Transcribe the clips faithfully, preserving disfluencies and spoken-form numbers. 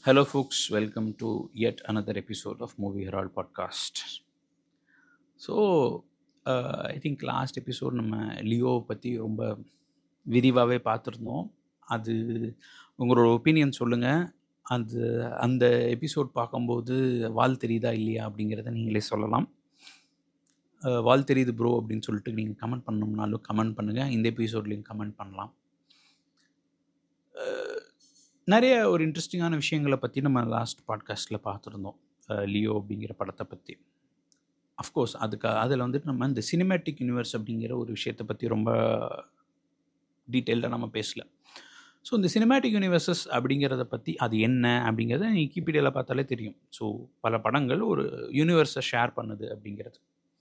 Hello, folks. Welcome to yet another episode of Movie Herald podcast. So I think last episode நம்ம லியோவை பற்றி ரொம்ப விரிவாகவே பார்த்துருந்தோம். அது உங்களோட ஒப்பீனியன் சொல்லுங்கள். அது அந்த எபிசோட் பார்க்கும்போது வால் தெரியுதா இல்லையா அப்படிங்கிறத நீங்களே சொல்லலாம். அஹ், வால் தெரியுது ப்ரோ அப்படின்னு சொல்லிட்டு நீங்கள் கமெண்ட் பண்ணணும்னாலும் கமெண்ட் பண்ணுங்கள். இந்த எபிசோட்லேயும் கமெண்ட் பண்ணலாம். அஹ், நிறைய ஒரு இன்ட்ரெஸ்டிங்கான விஷயங்களை பற்றி நம்ம லாஸ்ட் பாட்காஸ்ட்டில் பார்த்துருந்தோம். அஹ், லியோ அப்படிங்கிற படத்தை பற்றி. அஃப்கோர்ஸ் அதுக்கு அதில் வந்துட்டு நம்ம இந்த சினிமேட்டிக் யூனிவர்ஸ் அப்படிங்கிற ஒரு விஷயத்தை பற்றி ரொம்ப டீட்டெயில்டாக நம்ம பேசல. ஸோ இந்த சினிமேட்டிக் யூனிவர்சஸ் அப்படிங்கிறத பற்றி அது என்ன அப்படிங்கிறத விக்கிபீடியாவில் பார்த்தாலே தெரியும். ஸோ பல படங்கள் ஒரு யூனிவர்ஸை ஷேர் பண்ணுது அப்படிங்கிறது.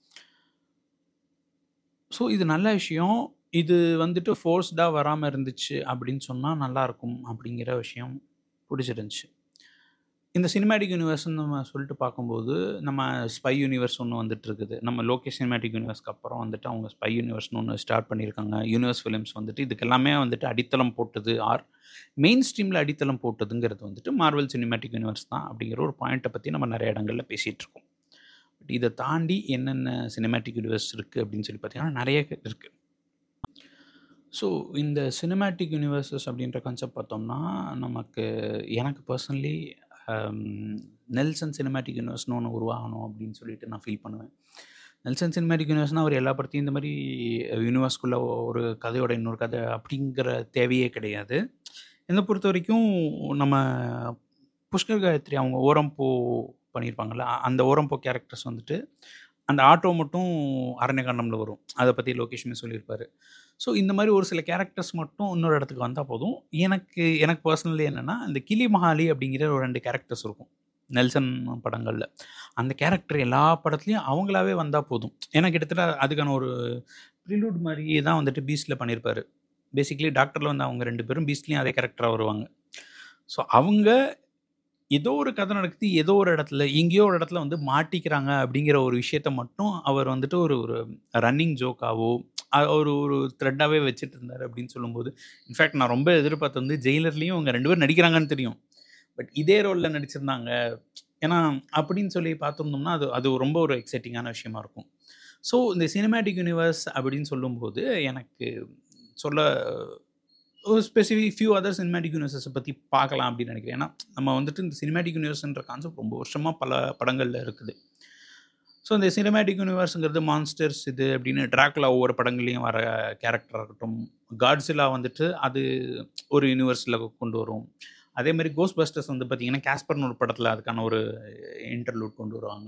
ஸோ இது நல்ல விஷயம். இது வந்துட்டு ஃபோர்ஸ்டாக வராமல் இருந்துச்சு அப்படின்னு சொன்னால் நல்லாயிருக்கும் அப்படிங்கிற விஷயம் பிடிச்சிருந்துச்சு. இந்த சினிமேட்டிக் யூனிவர்ஸ்ன்னு நம்ம சொல்லிட்டு பார்க்கும்போது நம்ம ஸ்பை யூனிவர்ஸ் ஒன்று வந்துட்டு இருக்குது. நம்ம லோகேஷ் சினிமேட்டிக் யூனிவர்ஸ்க்கு அப்புறம் வந்துட்டு அவங்க ஸ்பை யூனிவர்ஸ்னு ஒன்று ஸ்டார்ட் பண்ணியிருக்காங்க. யூனிவர்ஸ் ஃபிலிம்ஸ் வந்துட்டு இதுக்கு எல்லாமே வந்துட்டு அடித்தளம் போட்டது ஆர் மெயின் ஸ்ட்ரீமில் அடித்தளம் போட்டதுங்கிறது வந்துட்டு மார்வல் சினிமேட்டிக் யூனிவர்ஸ் தான் அப்படிங்கிற ஒரு பாயிண்ட்டை பற்றி நம்ம நிறைய இடங்களில் பேசிகிட்டு இருக்கோம். பட் இதை தாண்டி என்னென்ன சினிமேட்டிக் யூனிவர்ஸ் இருக்குது அப்படின்னு சொல்லி பார்த்தீங்கன்னா நிறைய இருக்குது. ஸோ இந்த சினிமேட்டிக் யூனிவர்சஸ் அப்படின்ற கான்செப்ட் பார்த்தோம்னா நமக்கு எனக்கு பர்சனலி நெல்சன் சினிமேட்டிக் யூனிவர்ஸ்னு ஒன்று உருவாகணும் அப்படின்னு சொல்லிட்டு நான் ஃபீல் பண்ணுவேன். நெல்சன் சினிமேட்டிக் யூனிவர்ஸ்னால் அவர் எல்லா படத்தையும் இந்த மாதிரி யூனிவர்ஸ்குள்ளே ஒரு கதையோட இன்னொரு கதை அப்படிங்கிற தேவையே கிடையாது. என்னை பொறுத்த வரைக்கும் நம்ம புஷ்கர் காயத்ரி அவங்க ஓரம்போ பண்ணியிருப்பாங்கள்ல, அந்த ஓரம்போ கேரக்டர்ஸ் வந்துட்டு அந்த ஆட்டோ மட்டும் அரண்யகாண்டமில் வரும். அதை பற்றி லோகேஷுமே சொல்லியிருப்பார். ஸோ இந்த மாதிரி ஒரு சில கேரக்டர்ஸ் மட்டும் இன்னொரு இடத்துக்கு வந்தால் போதும். எனக்கு எனக்கு பர்சனலி என்னென்னா இந்த கிளி மஹாலி அப்படிங்கிற ஒரு ரெண்டு கேரக்டர்ஸ் இருக்கும் நெல்சன் படங்களில். அந்த கேரக்டர் எல்லா படத்துலையும் அவங்களாவே வந்தால் போதும். ஏன்னா கிட்டத்தட்ட அதுக்கான ஒரு ப்ரிலூட் மாதிரி தான் வந்துட்டு பீஸ்டில் பண்ணியிருப்பார். பேசிக்கலி டாக்டரில் வந்து அவங்க ரெண்டு பேரும் பீஸ்ட்லேயும் அதே கேரக்டராக வருவாங்க. ஸோ அவங்க ஏதோ ஒரு கதை நடக்குது, ஏதோ ஒரு இடத்துல எங்கேயோ ஒரு இடத்துல வந்து மாட்டிக்கிறாங்க அப்படிங்கிற ஒரு விஷயத்த மட்டும் அவர் வந்துட்டு ஒரு ஒரு ரன்னிங் ஜோக்காவோ ஒரு ஒரு த்ரெட்டாகவே வச்சுட்டு இருந்தார் அப்படின்னு சொல்லும்போது, இன்ஃபேக்ட் நான் ரொம்ப எதிர்பார்த்து வந்து ஜெயிலர்லேயும் அவங்க ரெண்டு பேரும் நடிக்கிறாங்கன்னு தெரியும், பட் இதே ரோலில் நடிச்சிருந்தாங்க ஏன்னா அப்படின்னு சொல்லி பார்த்துருந்தோம்னா அது அது ரொம்ப ஒரு எக்ஸைட்டிங்கான விஷயமா இருக்கும். ஸோ இந்த சினிமேட்டிக் யூனிவர்ஸ் அப்படின்னு சொல்லும்போது எனக்கு சொல்ல ஒரு ஸ்பெசிஃபிக் ஃபியூ அதர் சினிமேட்டிக் யூனிவர்ஸை பற்றி பார்க்கலாம் அப்படின்னு நினைக்கிறேன். ஏன்னா நம்ம வந்துட்டு இந்த சினிமேட்டிக் யூனிவர்ஸ்ன்ற கான்செப்ட் ரொம்ப வருஷமாக பல படங்களில் இருக்குது. ஸோ இந்த சினிமேட்டிக் யூனிவர்ஸுங்கிறது மான்ஸ்டர்ஸ் இது அப்படின்னு ட்ராக்குலா ஒவ்வொரு படங்கள்லையும் வர கேரக்டராக இருக்கட்டும், காட்ஸிலா வந்துட்டு அது ஒரு யூனிவர்ஸில் கொண்டு வரும். அதே மாதிரி கோஸ்ட் பஸ்டர்ஸ் வந்து பார்த்திங்கன்னா கேஸ்பர்னு ஒரு படத்தில் அதுக்கான ஒரு இன்டர்லூட் கொண்டு வருவாங்க.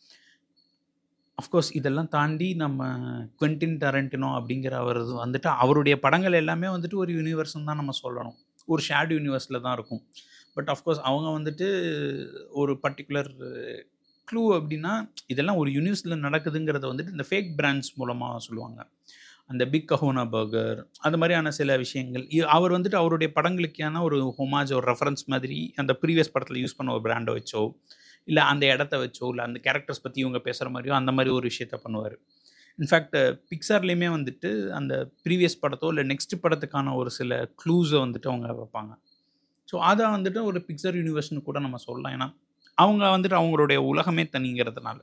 அஃப்கோர்ஸ் இதெல்லாம் தாண்டி நம்ம குவென்டின் டரண்டினோ அப்படிங்கிற அவர் வந்துட்டு அவருடைய படங்கள் எல்லாமே வந்துட்டு ஒரு யூனிவர்ஸ்ன்னு தான் நம்ம சொல்லணும். ஒரு ஷேட் யூனிவர்ஸில் தான் இருக்கும். பட் அஃப்கோர்ஸ் அவங்க வந்துட்டு ஒரு பர்டிகுலர் க்ளூ அப்படின்னா இதெல்லாம் ஒரு யூனிவர்ஸில் நடக்குதுங்கிறத வந்துட்டு இந்த ஃபேக் பிராண்ட்ஸ் மூலமாக சொல்லுவாங்க. அந்த பிக் கஹோனா பர்கர் அந்த மாதிரியான சில விஷயங்கள் அவர் வந்துட்டு அவருடைய படங்களுக்கான ஒரு ஹோமாஜ் ஒரு ரெஃபரன்ஸ் மாதிரி அந்த ப்ரீவியஸ் படத்தில் யூஸ் பண்ண ஒரு பிராண்டை வச்சோ இல்லை அந்த இடத்த வச்சோ இல்லை அந்த கேரக்டர்ஸ் பற்றி இவங்க பேசுகிற மாதிரியோ அந்த மாதிரி ஒரு விஷயத்த பண்ணுவார். இன்ஃபேக்ட் பிக்சார்லேயுமே வந்துட்டு அந்த ப்ரீவியஸ் படத்தோ இல்லை நெக்ஸ்ட் படத்துக்கான ஒரு சில க்ளூஸை வந்துட்டு அவங்க வைப்பாங்க. ஸோ அதை வந்துட்டு ஒரு பிக்சர் யூனிவர்ஸ்னு கூட நம்ம சொல்லலாம். ஏன்னா அவங்க வந்துட்டு அவங்களுடைய உலகமே தனிங்கிறதுனால.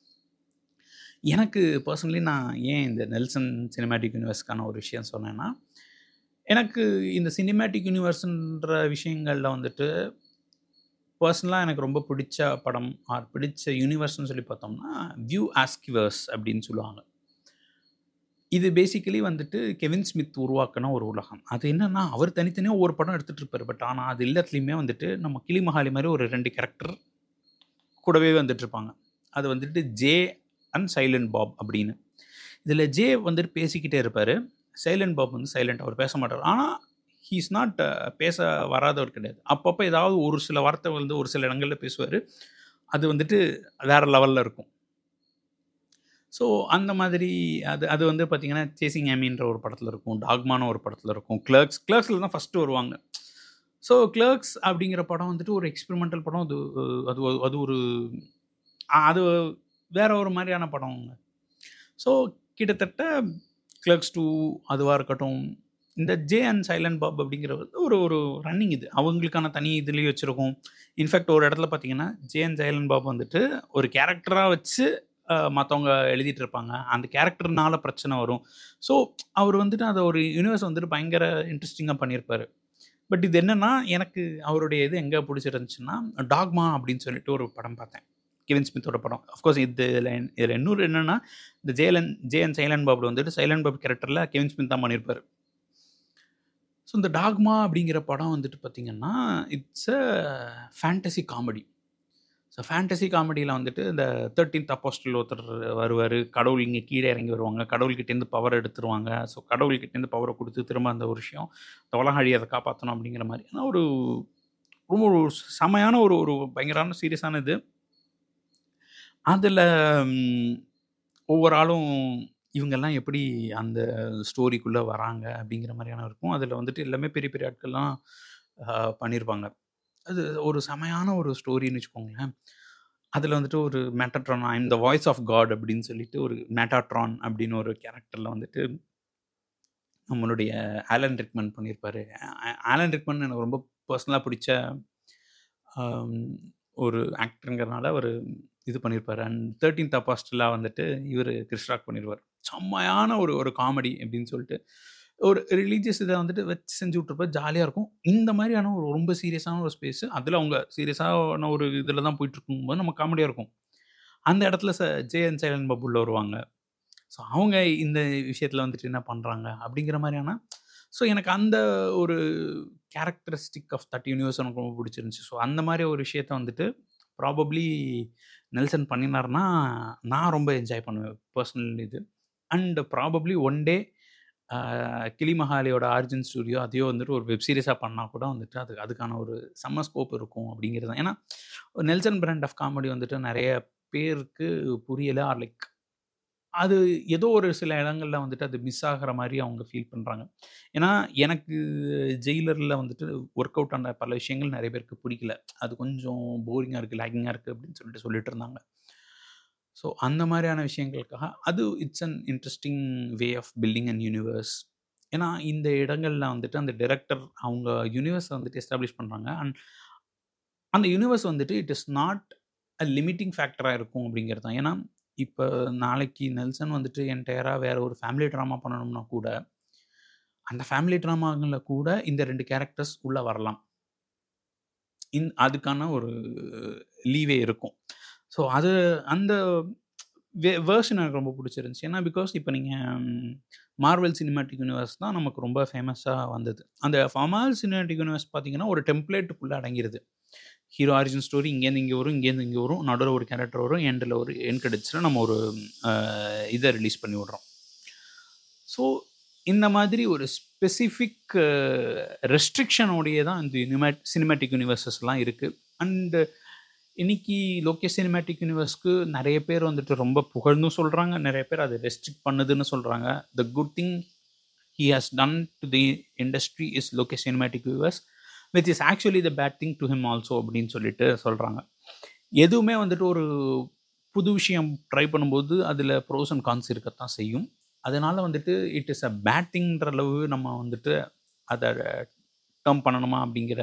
எனக்கு பர்சனலி நான் ஏன் இந்த நெல்சன் சினிமேட்டிக் யூனிவர்ஸ்க்கான ஒரு விஷயம் சொன்னேன்னா, எனக்கு இந்த சினிமேட்டிக் யூனிவர்ஸ்ன்ற விஷயங்களில் வந்துட்டு பர்சனலாக எனக்கு ரொம்ப பிடிச்ச படம் ஆர் பிடிச்ச யூனிவர்ஸ்னு சொல்லி பார்த்தோம்னா வியூ ஆஸ்கிவர்ஸ் அப்படின்னு சொல்லுவாங்க. இது பேசிக்கலி வந்துட்டு கெவின் ஸ்மித் உருவாக்கின ஒரு உலகம். அது என்னென்னா அவர் தனித்தனியாக ஒவ்வொரு படம் எடுத்துகிட்டு இருப்பார். பட் ஆனால் அது எல்லாத்துலேயுமே வந்துட்டு நம்ம கிளி மஹாலி மாதிரி ஒரு ரெண்டு கேரக்டர் கூடவே வந்துட்டுருப்பாங்க. அது வந்துட்டு ஜே அண்ட் சைலண்ட் பாப் அப்படின்னு. இதில் ஜே வந்துட்டு பேசிக்கிட்டே இருப்பார், சைலண்ட் பாப் வந்து சைலண்ட், அவர் பேச மாட்டார். ஆனால் ஹீ இஸ் நாட் பேச வராதவர் கிடையாது. அப்பப்போ ஏதாவது ஒரு சில வார்த்தை வந்து ஒரு சில இடங்களில் பேசுவார். அது வந்துட்டு வேறு லெவலில் இருக்கும். ஸோ அந்த மாதிரி அது அது வந்து பார்த்திங்கன்னா சேசிங் ஆமின்ற ஒரு படத்தில் இருக்கும், டாக்மான ஒரு படத்தில் இருக்கும், கிளர்க்ஸ் கிளர்க்ஸில் தான் ஃபஸ்ட்டு வருவாங்க. ஸோ கிளர்க்ஸ் அப்படிங்கிற படம் வந்துட்டு ஒரு எக்ஸ்பெரிமெண்டல் படம். அது அது அது ஒரு அது வேற ஒரு மாதிரியான படம்ங்க. ஸோ கிட்டத்தட்ட கிளர்க்ஸ் டூ அதுவாக இருக்கட்டும், இந்த ஜே அண்ட் சைலண்ட் பாப் அப்படிங்கிற ஒரு ஒரு ரன்னிங் இது அவங்களுக்கான தனி இதுலேயும் வச்சுருக்கோம். இன்ஃபேக்ட் ஒரு இடத்துல பார்த்தீங்கன்னா ஜே அண்ட் சைலண்ட் பாப் வந்துட்டு ஒரு கேரக்டராக வச்சு மற்றவங்க எழுதிட்டு இருப்பாங்க. அந்த கேரக்டர்னால பிரச்சனை வரும். ஸோ அவர் வந்துட்டு அதை ஒரு யூனிவர்ஸ் வந்துட்டு பயங்கர இன்ட்ரெஸ்டிங்காக பண்ணியிருப்பார். பட் இது என்னென்னா எனக்கு அவருடைய இது எங்கே பிடிச்சிருந்துச்சுன்னா டாக்மா அப்படின்னு சொல்லிட்டு ஒரு படம் பார்த்தேன், கெவின் ஸ்மித்தோட படம். அஃப்கோர்ஸ் இது இதில் இன்னொரு என்னென்னா இந்த ஜேலன் ஜே அண்ட் சைலண்ட் பாபில் வந்துட்டு சைலண்ட் பாப் கேரக்டரில் கெவின் ஸ்மித் தான் பண்ணியிருப்பார். ஸோ இந்த டாக்மா அப்படிங்கிற படம் வந்துட்டு பார்த்திங்கன்னா it's a fantasy comedy. So fantasy காமெடியில் வந்துட்டு இந்த தேர்ட்டீன்த் அப்போஸ்டல் ஒருத்தர் வருவார், கடவுள் இங்கே கீழே இறங்கி வருவாங்க, கடவுள்கிட்டேருந்து பவர் எடுத்துருவாங்க. ஸோ கடவுள்கிட்டேருந்து பவரை கொடுத்து திரும்ப அந்த ஒரு விஷயம் இந்த உலக அழியதை காப்பாற்றணும் அப்படிங்கிற மாதிரி. ஆனால் ஒரு ரொம்ப ஒரு செமையான ஒரு ஒரு பயங்கரமான சீரியஸான இது. அதில் ஒவ்வொரு ஆளும் இவங்கெல்லாம் எப்படி அந்த ஸ்டோரிக்குள்ளே வராங்க அப்படிங்கிற மாதிரியான இருக்கும். அதில் வந்துட்டு எல்லாமே பெரிய பெரிய ஆட்கள்லாம் பண்ணியிருப்பாங்க. அது ஒரு செமையான ஒரு ஸ்டோரின்னு வச்சுக்கோங்களேன். அதில் வந்துட்டு ஒரு Metatron, I'm the voice of God அப்படின்னு சொல்லிட்டு ஒரு மேட்டாட்ரான் அப்படின்னு ஒரு கேரக்டரில் வந்துட்டு நம்மளுடைய ஆலன் ரிக்மன் பண்ணியிருப்பார். ஆலன் ரிக்மன் எனக்கு ரொம்ப பர்சனலாக பிடிச்ச ஒரு ஆக்டருங்கிறனால ஒரு இது பண்ணியிருப்பார். அண்ட் தேர்ட்டீன்த் அப்போஸ்டலாக வந்துட்டு இவர் கிறிஸ் ராக் பண்ணியிருப்பார். செம்மையான ஒரு ஒரு காமெடி அப்படின்னு சொல்லிட்டு ஒரு ரிலீஜியஸ் இதை வந்துட்டு வச்சு செஞ்சு விட்ருப்ப ஜாலியாக இருக்கும். இந்த மாதிரியான ஒரு ரொம்ப சீரியஸான ஒரு ஸ்பேஸு, அதில் அவங்க சீரியஸான ஒரு இதில் தான் போயிட்டுருக்கும்போது நம்ம காமெடியாக இருக்கும். அந்த இடத்துல ச ஜே அண்ட் சைலண்ட் பாப் உள்ள வருவாங்க. ஸோ அவங்க இந்த விஷயத்தில் வந்துட்டு என்ன பண்ணுறாங்க அப்படிங்கிற மாதிரியான. ஸோ எனக்கு அந்த ஒரு கேரக்டரிஸ்டிக் ஆஃப் தட் யூனிவர்ஸ் எனக்கு ரொம்ப பிடிச்சிருந்துச்சி. ஸோ அந்த மாதிரி ஒரு விஷயத்த வந்துட்டு ப்ராபப்ளி நெல்சன் பண்ணினார்னா நான் ரொம்ப என்ஜாய் பண்ணுவேன் பர்சனல் இது. அண்ட் ப்ராபப்ளி ஒன் டே கிளிமஹாலியோட ஆர்ஜின் ஸ்டூடியோ அதையோ வந்துட்டு ஒரு வெப் சீரிஸாக பண்ணால் கூட வந்துட்டு அது அதுக்கான ஒரு செம்ம ஸ்கோப் இருக்கும் அப்படிங்கிறது தான். ஏன்னா நெல்சன் பிராண்ட் ஆஃப் காமெடி வந்துட்டு நிறைய பேருக்கு புரியலை, ஆர் லைக் அது ஏதோ ஒரு சில இடங்களில் வந்துட்டு அது மிஸ் ஆகிற மாதிரி அவங்க ஃபீல் பண்ணுறாங்க. ஏன்னா எனக்கு ஜெயிலரில் வந்துட்டு ஒர்க் அவுட் ஆன பல விஷயங்கள் நிறைய பேருக்கு பிடிக்கல, அது கொஞ்சம் போரிங்காக இருக்குது, லேக்கிங்காக இருக்குது அப்படின்னு சொல்லிட்டு சொல்லிட்டு இருந்தாங்க. ஸோ அந்த மாதிரியான விஷயங்களுக்காக அது it's an interesting way of building and universe. ஏன்னா இந்த இடங்களில் வந்துட்டு அந்த டைரக்டர் அவங்க யூனிவர்ஸை வந்துட்டு எஸ்டாப்ளிஷ் பண்ணுறாங்க. அண்ட் அந்த யூனிவர்ஸ் வந்துட்டு it is not a limiting ஃபேக்டராக இருக்கும் அப்படிங்கிறது தான். ஏன்னா இப்போ நாளைக்கு நெல்சன் வந்துட்டு என்டையராக வேறு ஒரு ஃபேமிலி ட்ராமா பண்ணணும்னா கூட அந்த ஃபேமிலி ட்ராமாங்களில் கூட இந்த ரெண்டு கேரக்டர்ஸ் உள்ளே வரலாம். இன் அதுக்கான ஒரு லீவே இருக்கும். ஸோ அது அந்த வே வேர்ஷன் எனக்கு ரொம்ப பிடிச்சிருந்துச்சி. ஏன்னா பிகாஸ் இப்போ நீங்கள் மார்வெல் சினிமேட்டிக் யூனிவர்ஸ் தான் நமக்கு ரொம்ப ஃபேமஸாக வந்தது. அந்த மார்வெல் சினிமேட்டிக் யூனிவர்ஸ் பார்த்தீங்கன்னா ஒரு டெம்ப்ளேட்டுக்குள்ளே அடங்கிடுது. ஹீரோ ஆரிஜின் ஸ்டோரி இங்கேருந்து இங்கே வரும், இங்கேருந்து இங்கே வரும், நடுவில் ஒரு கேரக்டர் வரும், எண்டில் ஒரு என் கிரெடிட்ஸில் நம்ம ஒரு இதை ரிலீஸ் பண்ணி விட்றோம். ஸோ இந்த மாதிரி ஒரு ஸ்பெசிஃபிக் ரெஸ்ட்ரிக்ஷனோடையே தான் இந்த யூனிமேட் சினிமேட்டிக் யூனிவர்சஸ்லாம் இருக்குது. அண்டு இன்னைக்கு லோகேஷ் சினிமேட்டிக் யூனிவர்ஸ்க்கு நிறைய பேர் வந்துட்டு ரொம்ப புகழ்ந்தும் சொல்கிறாங்க, நிறைய பேர் அதை ரெஸ்ட்ரிக்ட் பண்ணுதுன்னு சொல்கிறாங்க. The good thing he has done to the industry is Lokesh cinematic universe which is actually the bad thing to him also அப்படின்னு சொல்லிட்டு சொல்கிறாங்க. எதுவுமே வந்துட்டு ஒரு புது விஷயம் ட்ரை பண்ணும்போது அதில் ப்ரோஸ் அண்ட் கான்ஸ் இருக்கத்தான் செய்யும். அதனால் வந்துட்டு இட் இஸ் அ பேட் திங்ன்ற அளவு நம்ம வந்துட்டு அதை டேர்ம் பண்ணணுமா அப்படிங்கிற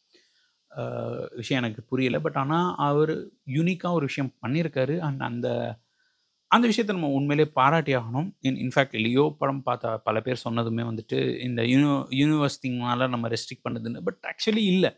விஷயம் எனக்கு புரியலை. பட் ஆனால் அவர் யூனிக்காக ஒரு விஷயம் பண்ணியிருக்காரு. அண்ட் அந்த அந்த விஷயத்தை நம்ம உண்மையிலே பாராட்டி ஆகணும். இன் இன்ஃபேக்ட் லியோ படம் பார்த்த பல பேர் சொன்னதுமே வந்துட்டு இந்த யூனி யூனிவர்ஸ் திங்னால நம்ம ரெஸ்ட்ரிக்ட் பண்ணுதுன்னு. பட் ஆக்சுவலி இல்லை.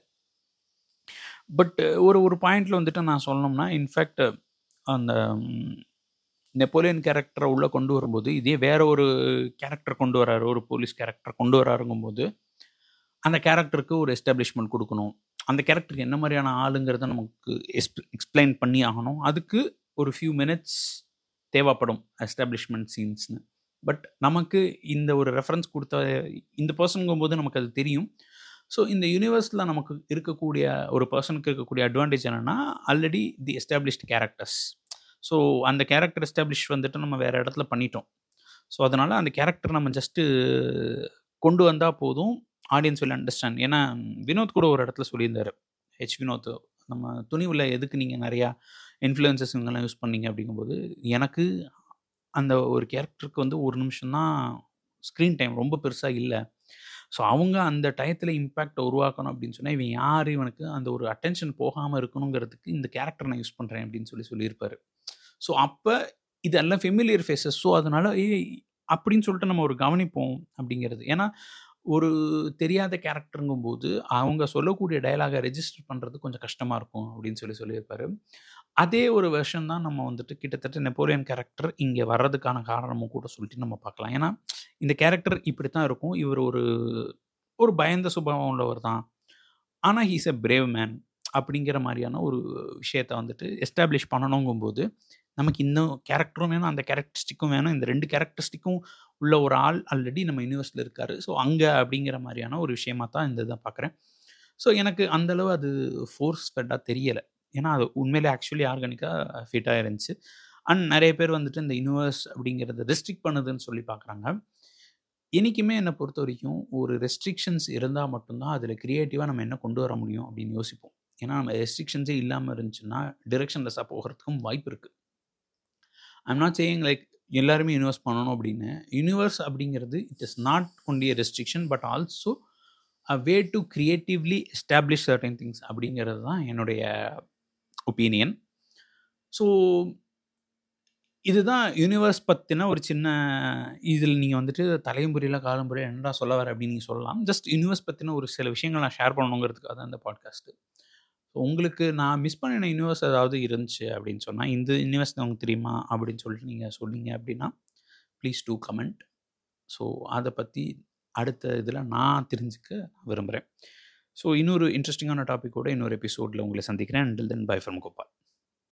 பட் ஒரு ஒரு பாயிண்டில் வந்துட்டு நான் சொல்லணும்னா இன்ஃபேக்ட் அந்த நெப்போலியன் கேரக்டரை உள்ளே கொண்டு வரும்போது இதே வேற ஒரு கேரக்டர் கொண்டு வராரு, ஒரு போலீஸ் கேரக்டர் கொண்டு வராருங்கும்போது அந்த கேரக்டருக்கு ஒரு எஸ்டாப்ளிஷ்மெண்ட் கொடுக்கணும். அந்த கேரக்டருக்கு என்ன மாதிரியான ஆளுங்கிறத நமக்கு எக்ஸ்ப் எக்ஸ்பிளைன் பண்ணி ஆகணும். அதுக்கு ஒரு ஃபியூ மினிட்ஸ் தேவைப்படும் எஸ்டாப்ளிஷ்மெண்ட் சீன்ஸ்னு. பட் நமக்கு இந்த ஒரு ரெஃபரன்ஸ் கொடுத்த இந்த பர்சனுங்கும்போது நமக்கு அது தெரியும். ஸோ இந்த யூனிவர்ஸில் நமக்கு இருக்கக்கூடிய ஒரு பர்சனுக்கு இருக்கக்கூடிய அட்வான்டேஜ் என்னென்னா already the established characters. So அந்த கேரக்டர் எஸ்டாப்ளிஷ் வந்துட்டு நம்ம வேறு இடத்துல பண்ணிட்டோம். ஸோ அதனால் அந்த கேரக்டர் நம்ம ஜஸ்ட்டு கொண்டு வந்தால் போதும், ஆடியன்ஸ் வில் அண்டர்ஸ்டாண்ட். ஏன்னா வினோத் கூட ஒரு இடத்துல சொல்லியிருந்தார், ஹெச் வினோத், நம்ம துணிவில் எதுக்கு நீங்கள் நிறையா இன்ஃப்ளூயன்சஸ் இவங்கெல்லாம் யூஸ் பண்ணீங்க அப்படிங்கும்போது எனக்கு அந்த ஒரு கேரக்டருக்கு வந்து ஒரு நிமிஷம் தான் ஸ்க்ரீன் டைம், ரொம்ப பெருசாக இல்லை. ஸோ அவங்க அந்த டயத்தில் இம்பேக்டை உருவாக்கணும் அப்படின்னு சொன்னால் இவன் யார், இவனுக்கு அந்த ஒரு அட்டென்ஷன் போகாமல் இருக்கணுங்கிறதுக்கு இந்த கேரக்டர் நான் யூஸ் பண்ணுறேன் அப்படின்னு சொல்லி சொல்லியிருப்பாரு. ஸோ அப்போ இதெல்லாம் ஃபெமிலியர் ஃபேஸஸ். ஸோ அதனால ஏய் அப்படின்னு சொல்லிட்டு நம்ம ஒரு கவனிப்போம் அப்படிங்கிறது. ஏன்னா ஒரு தெரியாத கேரக்டருங்கும்போது அவங்க சொல்லக்கூடிய டயலாகை ரெஜிஸ்டர் பண்ணுறது கொஞ்சம் கஷ்டமாக இருக்கும் அப்படின்னு சொல்லி சொல்லியிருப்பாரு. அதே ஒரு வெர்ஷன் தான் நம்ம வந்துட்டு கிட்டத்தட்ட நெப்போலியன் கேரக்டர் இங்கே வர்றதுக்கான காரணமும் கூட சொல்லிட்டு நம்ம பார்க்கலாம். ஏன்னா இந்த கேரக்டர் இப்படி தான் இருக்கும். இவர் ஒரு ஒரு பயந்த சுபாவம் உள்ளவர் தான். ஆனால் ஹீஸ் எ பிரேவ் மேன் அப்படிங்கிற மாதிரியான ஒரு விஷயத்தை வந்துட்டு எஸ்டாப்ளிஷ் பண்ணணுங்கும்போது நமக்கு இன்னும் கேரக்டரும் வேணும், அந்த கேரக்டரிஸ்டிக்கும் வேணும். இந்த ரெண்டு கேரக்டரிஸ்டிக்கும் உள்ள ஒரு ஆள் ஆல்ரெடி நம்ம யூனிவர்ஸில் இருக்கார். ஸோ அங்கே அப்படிங்கிற மாதிரியான ஒரு விஷயமாக தான் இந்த இதை பார்க்குறேன். ஸோ எனக்கு அந்தளவு அது ஃபோர்ஸ் ஃபெட்டாக தெரியலை. ஏன்னா அது உண்மையிலே ஆக்சுவலி ஆர்கானிக்காக ஃபிட்டாக இருந்துச்சு. அண்ட் நிறைய பேர் வந்துட்டு இந்த யூனிவர்ஸ் அப்படிங்கிறத ரெஸ்ட்ரிக்ட் பண்ணுதுன்னு சொல்லி பார்க்குறாங்க. என்றைக்குமே என்னை பொறுத்த வரைக்கும் ஒரு ரெஸ்ட்ரிக்ஷன்ஸ் இருந்தால் மட்டும்தான் அதில் க்ரியேட்டிவாக நம்ம என்ன கொண்டு வர முடியும் அப்படின்னு யோசிப்போம். ஏன்னா நம்ம ரெஸ்ட்ரிக்ஷன்ஸே இல்லாமல் இருந்துச்சுன்னா டிரெக்ஷன்லெஸ்ஸாக போகிறதுக்கும் வாய்ப்பு இருக்குது. ஐம் நாட் சேயிங் லைக் எல்லாருமே யூனிவர்ஸ் பண்ணணும் அப்படின்னு. யூனிவர்ஸ் அப்படிங்கிறது it is not only a restriction but also a way to creatively establish certain things அப்படிங்கிறது தான் என்னுடைய ஒப்பீனியன். ஸோ இதுதான் யூனிவர்ஸ் பற்றின ஒரு சின்ன இதில் நீங்கள் வந்துட்டு தலையும் புரியல காலம் புரியல என்னடா சொல்ல வர அப்படின்னு நீங்கள் சொல்லலாம். ஜஸ்ட் யூனிவர்ஸ் பற்றின ஒரு சில விஷயங்கள் நான் ஷேர் பண்ணணுங்கிறதுக்காக தான் இந்த பாட்காஸ்ட்டு. ஸோ உங்களுக்கு நான் மிஸ் பண்ணின யூனிவர்ஸ் ஏதாவது இருந்துச்சு அப்படின்னு சொன்னால் இந்த யூனிவர்ஸ் உங்களுக்கு தெரியுமா அப்படின்னு சொல்லிட்டு நீங்கள் சொன்னீங்க அப்படின்னா ப்ளீஸ் டூ கமெண்ட். ஸோ அதை பற்றி அடுத்த இதில் நான் தெரிஞ்சுக்க விரும்புகிறேன். ஸோ இன்னொரு இன்ட்ரெஸ்டிங்கான டாப்பிக்கோட இன்னொரு எபிசோடில் உங்களை சந்திக்கிறேன். Until then bye from Gopal.